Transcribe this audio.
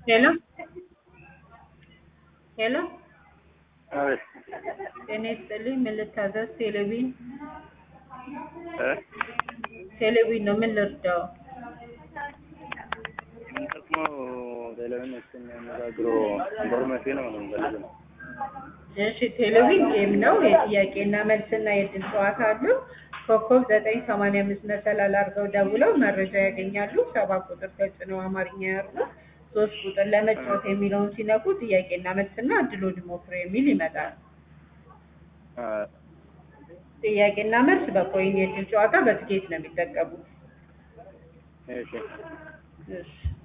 Hello, hello. A ver, ጤና ይስጥልኝ ምን ልታዘዝ? ¿eh? ቴሌቪዥን ነው ምን ልርዳው? ደግሞ ቴሌቪዥን የሚያነጋግሩ ኢንፎርሜሽን ነው የምንፈልገው። እሺ ቴሌቪዥን ጌም ነው የጥያቄና መልስና የእድል ጨዋታ አለው። ኮከብ 985 መሰላል አድርገው ደውለው መረጃ ያገኛሉ። 7 ቁጥር ተጭነው አማርኛ ያርጉ። 3 ቁጥር ለመጫወት የሚለውን ሲነኩ ጥያቄና መልስና እድሎን ይሞክሩ የሚል ይመጣል። ጥያቄና መልስ በኮይን የእድል ጨዋታ በትኬት ነው የሚጠቀሙት። እሺ እሺ